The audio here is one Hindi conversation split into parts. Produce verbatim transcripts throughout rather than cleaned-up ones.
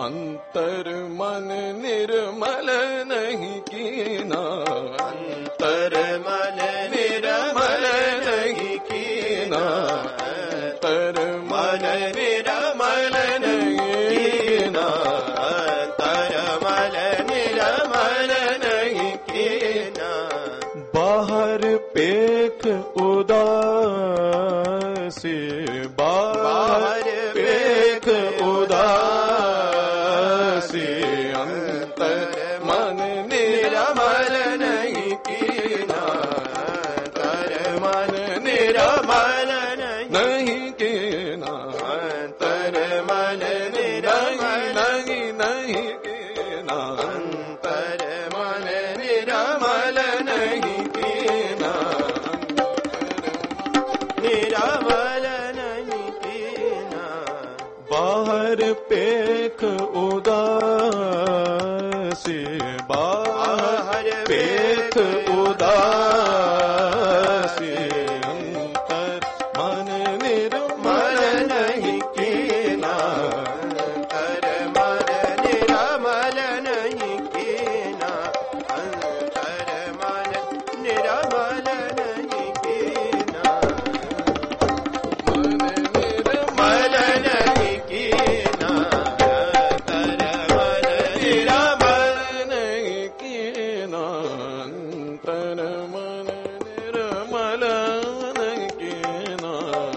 अंतर मन निर्मल नहीं कीना, अंतर मन निर्मल नहीं कीना, अंतर मन निर्मल नहीं कीना, अंतर मन निर्मल नहीं कीना। बाहर पेख उदासी, बाहर पेख उदासी, अंतर मन निर्मल नहीं कीना, अंतर मन निर्मल नहीं कीना, अंतर मन निर्मल नहीं नहीं कीना, अंतर मन निर्मल नहीं कीना, निर्मल नहीं कीना। बाहर पेख उदासी, बाहर पेख उदासी, अंतर मन निर्मल नहीं कीना, अंतर मन निर्मल नहीं कीना, अंतर मन निर्मल नहीं कीना, मन निर्मल नहीं कीना, अंतर मन निर्मल नहीं कीना, अंतर मन निर्मल नहीं कीना,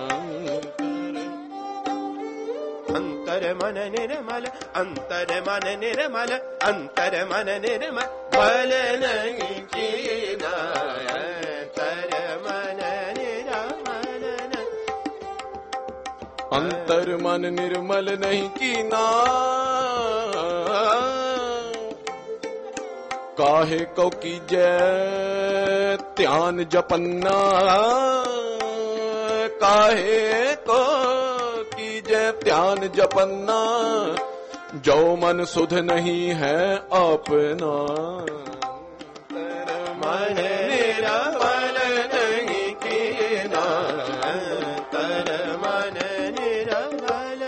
अंतर मन निर्मल, अंतर मन निर्मल, अंतर मन निर्मल मल नहीं कीना, अंतर मन निर्मल नहीं। अंतर मन निर्मल नहीं कीना, काहे को कीजै ध्यान जपन्ना, काहे को कीजै ध्यान जपन्ना, जो मन सुध नहीं है अपना, मन निर्मल नहीं कीना, अंतर मन निर्मल,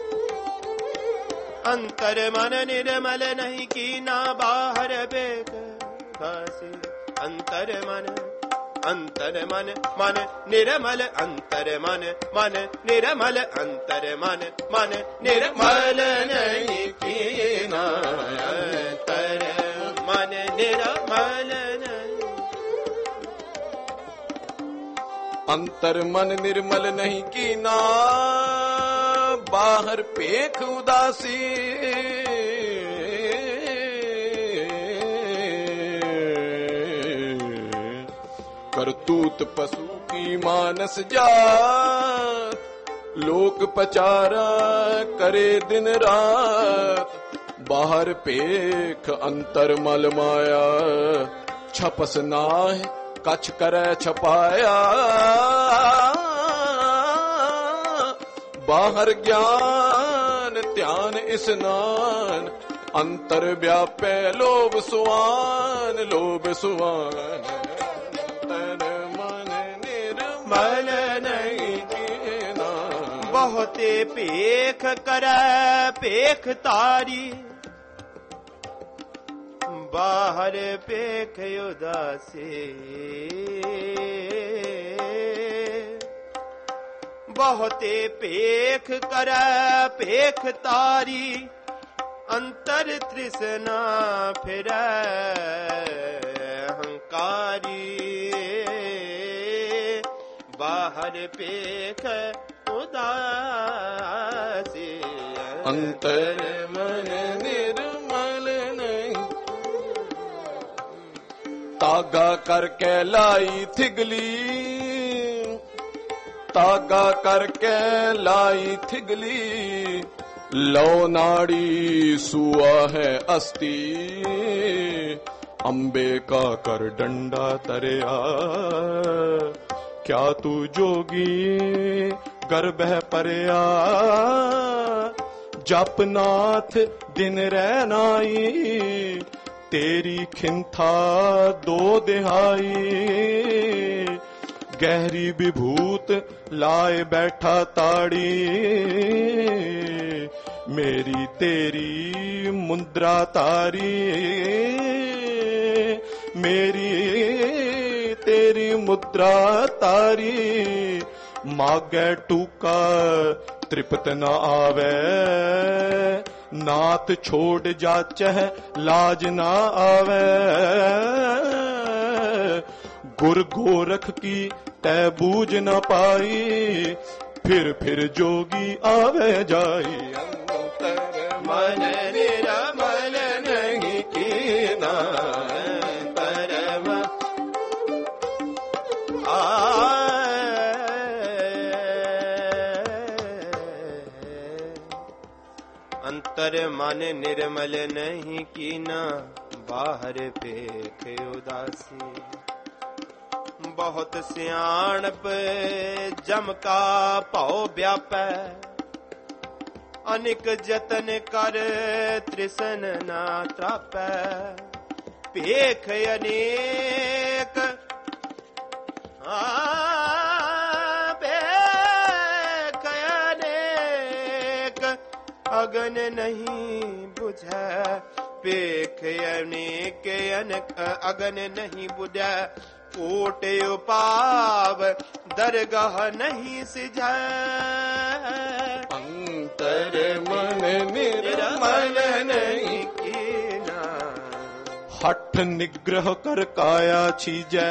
अंतर मन निर्मल नहीं कीना, बाहर बेक उदासी, अंतर मन अंतर मन मन निर्मल, अंतर मन मन निर्मल, अंतर मन मन निर्मल नहीं कीना, अंतर मन निर्मल नहीं। अंतर मन निर्मल नहीं कीना, बाहर पेख उदासी, करतूत पशु की मानस जात, लोक पचारा करे दिन रात, बाहर पेख अंतर मल माया, छपस नाह कछ करे छपाया, बाहर ज्ञान ध्यान स्नान, अंतर व्यापे लोभ सुवान, लोभ सुवान, अंतर मन निर्मल नहीं कीना, बहुते पेख करे पेख तारी, बाहर पेख उदासी, बहुते पेख करे पेख तारी, अंतर तृष्णा फिरै अहंकारी, बाहर पेख उदासी, अंतर मन निर्मल नहीं, तागा करके लाई थिगली, तागा करके लाई थिगली, लो नाड़ी सुआ है अस्ति, अंबे का कर डंडा तरया, क्या तू जोगी गर्भह परया, जपनाथ दिन रहनाई, तेरी खिंथा दो दिहाई, गहरी विभूत लाए बैठा ताड़ी, मेरी तेरी मुद्रा तारी, मेरी तेरी मुद्रा तारी, मागे टूका तृप्त न आवे, नाथ छोड़ जाचह लाज न आवे, गुर गोरख की तै बूझ न पाई, फिर फिर जोगी आवे जाई, मन निरमल नहीं कीना, परम अंतर मन निर्मल नहीं कीना, बाहर पेख उदासी, बहुत सियाणप जम का भाव व्यापै, अनिक जतन कर तृसन ना त्रापै, पेख अनेक पेख अनेक अगन नहीं बुझै, पेख अनेक अनक अगन नहीं बुझै, कोट उपाव दरगाह नहीं सिझै, अंतर मन निर्मल नहीं कीना, हठ निग्रह कर काया छीजै,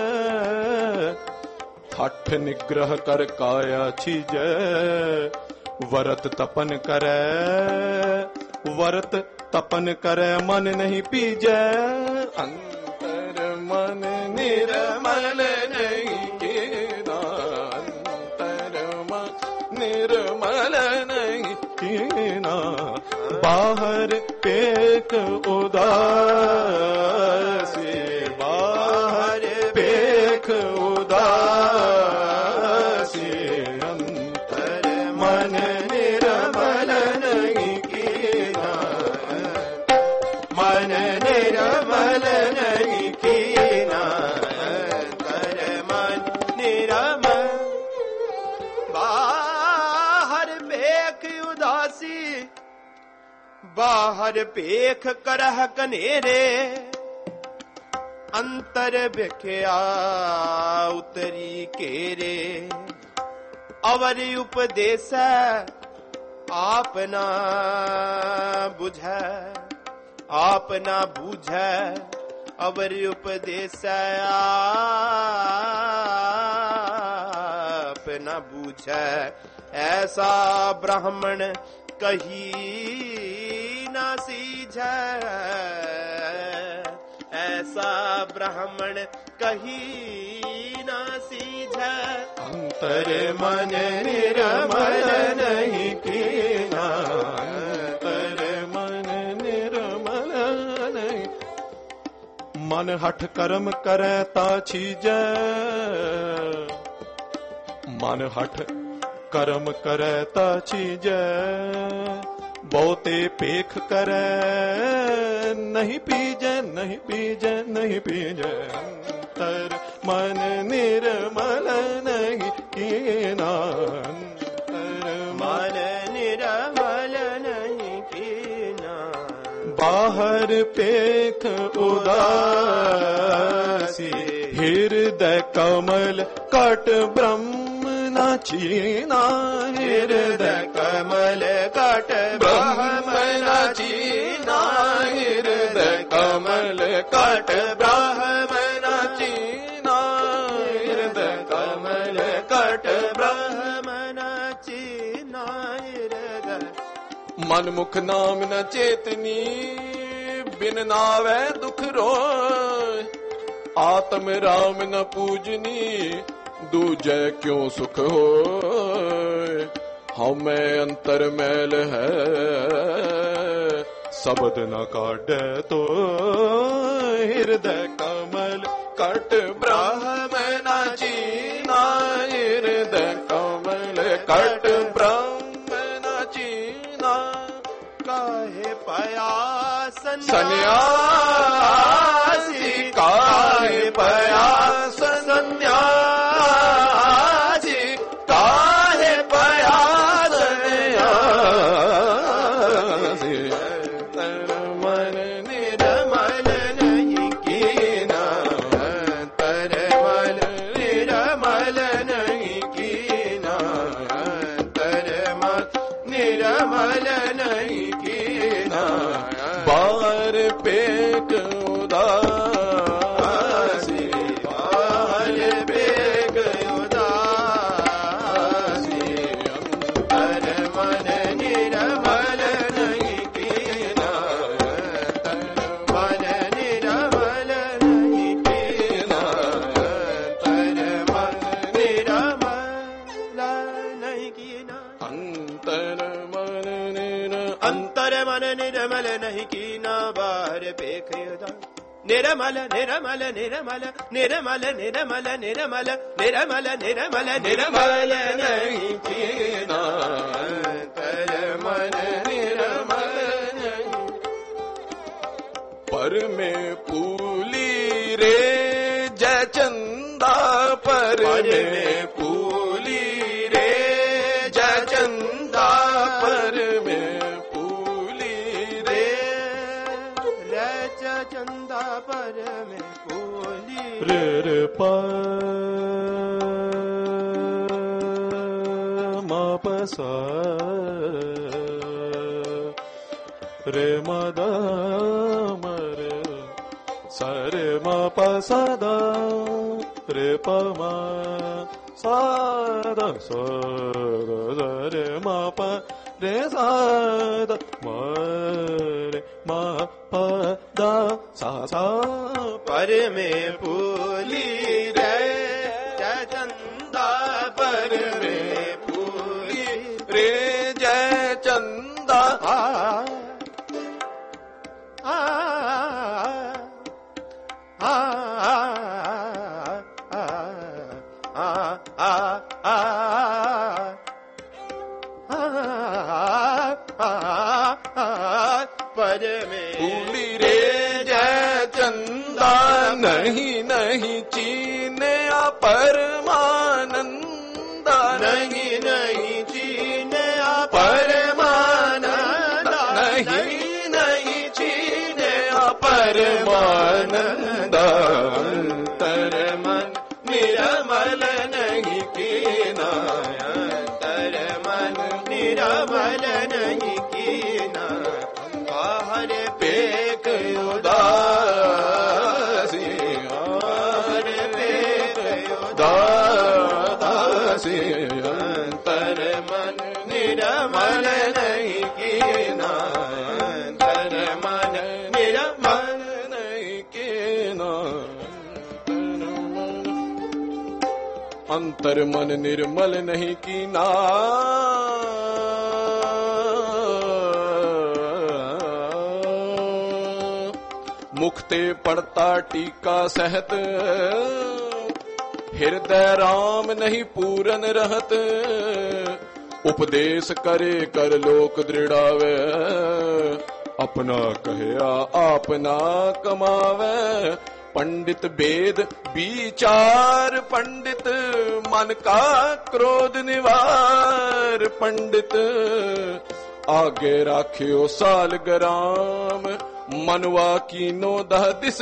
हठ निग्रह कर काया छीजै, वरत तपन करे, वरत तपन करे मन नहीं पीजै, अंतर मन निर्मल नहीं कीना, अंतर मन निर्मल नहीं कीना, बाहर पेख उदासी, बाहर पेख उदासी, अंतर मन निर्मल नहीं कीना, मन निर्मल नहीं कीना, अंतर मन निरमल, बाहर पेख उदासी, बाहर पेख करह कनेरे, अंतर बिख्या उतरी केरे, अवर उपदेश आप ना बुझै, आप ना बूझै, अवर उपदेश आप ना बूझै, ऐसा ब्राह्मण कही ना सीझै, ऐसा ब्राह्मण कही ना सीझै, अंतर मन निर्मल नहीं कीना, अंतर मन निर्मल नहीं, मन हठ कर्म करे ता छीजै, मन हठ कर्म करे ता छीजै, बहुते पेख करे नहीं पीजै, नहीं पीजै, नहीं पीजै, अंतर मन निर्मल नहीं कीना, अंतर मन निर्मल नहीं कीना, बाहर पेख उदासी, हृदय कमल कट ब्रह्म न चीना, हृदय कमल कट ब्रह्म न चीना, हृदय कमल कट ब्रह्म न चीना, हृदय कमल कट ब्रह्म न चीना, हृदय मन मुख नाम न चेतनी, बिन नावे दुख रोय, आत्म राम न पूजनी, दूजे क्यों सुख होय, हमें अंतर मैल है, शब्द न काटे तो, हृदय कमल कट ब्रह्म न चीना, हृदय कमल कट ब्रह्म न चीना, काहे पाया सन्यासी, काहे पाया सन्यासी, काहे पाया सन्यासी, उदास निर्मल निर्मल निर्मल निर्मल निर्मल निर्मल निर्मल निर्मल निर्मल नहीं चीना अंतर मन निर्मल नहीं पर में पूली रे जय चंदा पर में पूली रे जय चंदा पर में पूली रे रज चंदा पर में पूली रे रे पा मा प सा रे म द म रे सा रे म प सा द रे प म सा द सा द रे म प रे सा द म रे म प द सा सा पर में पूली रे जय चंदा पर में पूली रे जय चंदा आ आ आ आ आ पर में पूली रे जय चंदा नहीं नहीं चीने परमानंद नहीं नहीं चीने परमानंद नहीं नहीं चीने परमानंद अंतर मन निर्मल नहीं कीना अंतर मन निर्मल नहीं कीना बाहर पेक उदासी बाहर पेक उदासी अंतर मन निर्मल नहीं कीना अंतर मन निर्मल नहीं कीना अंतर मन निर्मल नहीं कीना मुखते पड़ता टीका सहत हृदय राम नहीं पूरन रहत उपदेश करे कर लोक दृढ़ावे अपना कहया आपना कमावे पंडित वेद विचार पंडित मन का क्रोध निवार पंडित आगे राखियो साल ग्राम मनवा कीनो दह दिस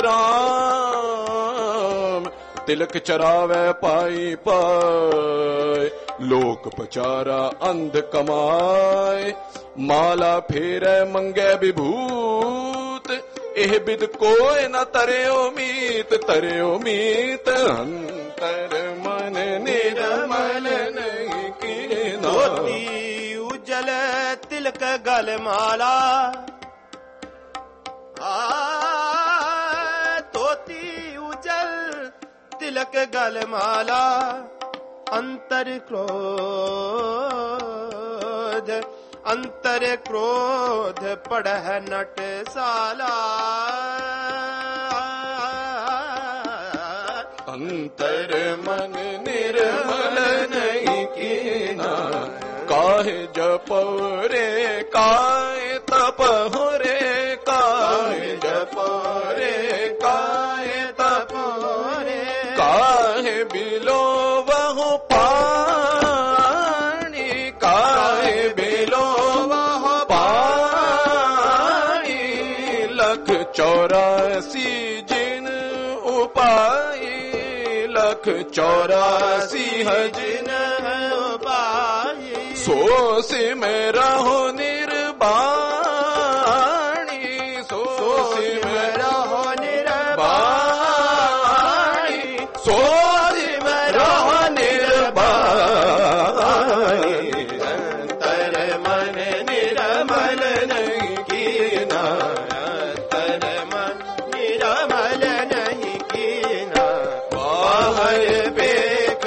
विश्राम तिलक चरावे पाई पाए लोक पचारा अंध कमाए माला फेरे मंगे विभूत एह बिद कोय न तरेओ मीत तरेओ मीत अंतर मन निर्मल नहीं कीना धोती उज्जल तिलक गल माला आ धोती उज्जल तिलक गल माला अंतर क्रोध अंतर क्रोध पढ़ह नट साला अंतर मन निर्मल नहीं कीना काहे जपो रे काहे तपहो रे काहे जपो रे काहे तपो रे काहे बिलो वहो पानी काहे बिलो वहो पानी लख चौरासी जिन उपाई लख चौरासी जिन उपाय सो से में रहो निर्बाणी सो से में रहो निर्बाणी सो से में रहो निर्बाणी अंतर मन निर्मल नहीं कीना अंतर मन निर्मल नहीं कीना बाहर बेक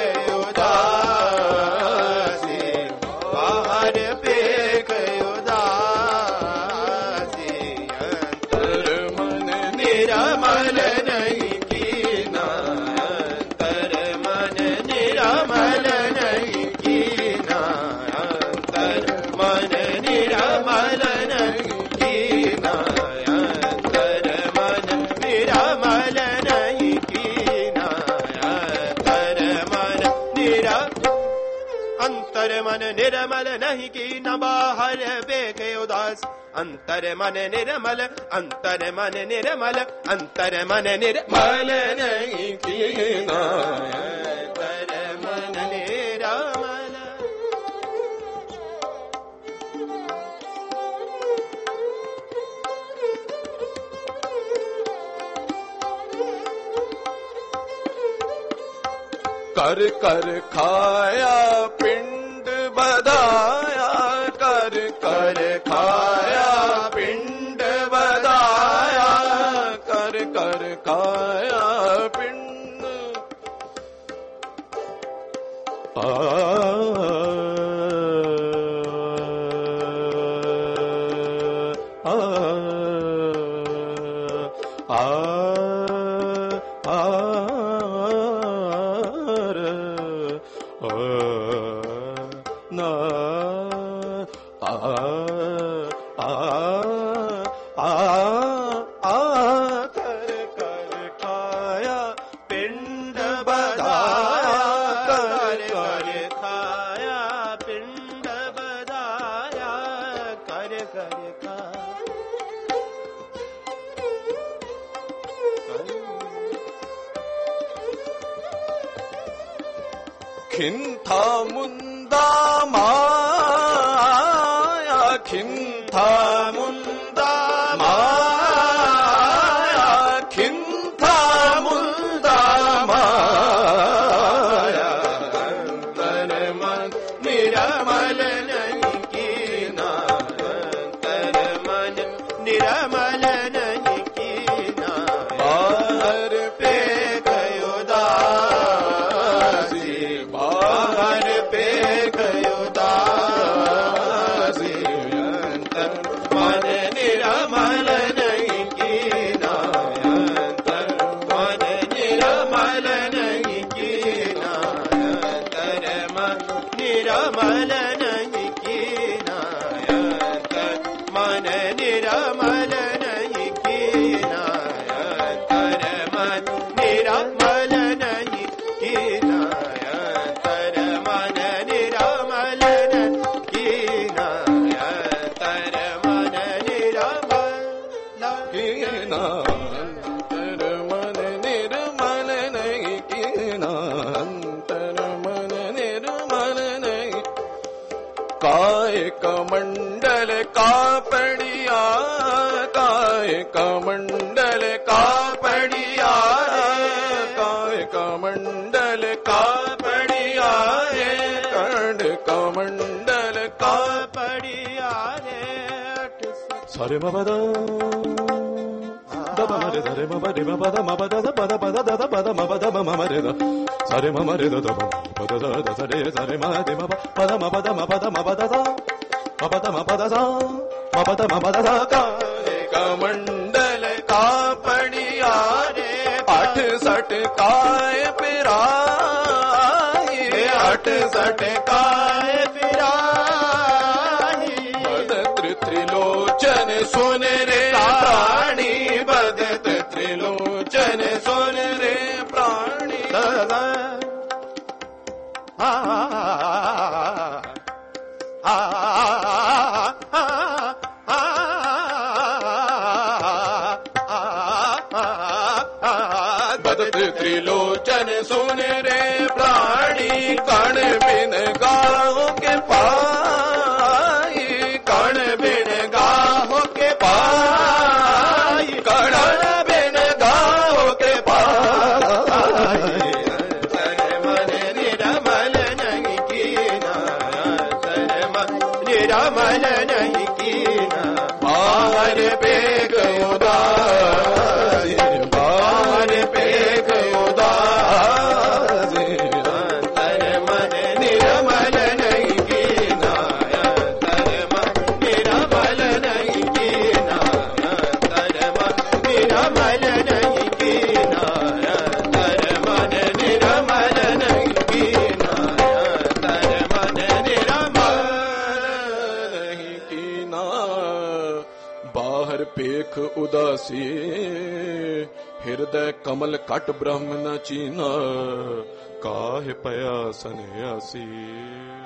उदासी बाहर बेक उदासी अंतर मन निर्मल नहीं कीना, अंतर मन निर्मल नहीं कीना, अंतर मन निर्मल नहीं कीना, अंतर मन निर्मल नहीं कीना, अंतर मन निरा अंतर मन निर्मल नहीं कीना, बाहर बेगे उदास, अंतर मन निर्मल, अंतर मन निर्मल, अंतर मन निर्मल नहीं कीना, अंतर मन निर्मल। कर कर खाया पिंड बधाया, कर कर खाया पिंड बधाया, कर कर खाया पिंड आ आ आ आ खिंथा मुंदा माया, खिंथा मुंदा माया, खिंथा मुंदा माया, अंतर मन निर्मल नहीं कीना, अंतर मन निर्मल नहीं कीना, बाहर पे गयो दासी, बाहर पे गयो दासी, अंतर मन निर्मल नहीं कीना, अंतर मन निर्मल नहीं कीना, अंतर मन निर्मल नहीं कीना, अंतर मन निर्मल नहीं कीना, अंतर मन निर्मल नहीं कीना, अंतर मन निर्मल नहीं कीना, अंतर मन निर्मल कीना, अंतर मन निर्मल नहीं कीना, अंतर मन निर्मल नहीं। काय कमंडल का पड़िया, काय कमंडल का पड़िया, काय कमंडल का पड़िया रे, कर्ण कमंडल का पड़िया रे। सारे मबदा दबा मरे धरे मबरे मबदा मबदा पद पद दद पद मबदा ममरे द सारे ममरे द दबा पद द सरे सारे मदे मब पद मबद मबद मबद द मबद मबद द मबद मबद द काय कमंडल का पड़िया रे, आठ सठ काय पिराई, आठ सठ काय पिराई, बदत त्रिलोचन सुन रे प्राणी, बदत त्रिलोचन सुन रे प्राणी। आ आ बदत त्रिलोचन सुन रे प्राणी, कण बिन गाहो के पाई, कण बिन गाहो के पाई, कण बिन गाहो के पाई, अंतर मन निर्मल नहीं कीना, अंतर मन निर्मल नहीं कीना, बाहर पे गयो दासी, बाहर पे गयो दासी, अंतर मन निर्मल नहीं ਬਾਹਰ ਪੇਖ ਉਦਾਸੀ, ਹਿਰਦੈ ਕਮਲ ਘਟ ਬ੍ਰਹਮ ਨ ਚੀਨਾ, ਕਾਹੇ ਪਿਆ ਸੰਨਿਆਸੀ।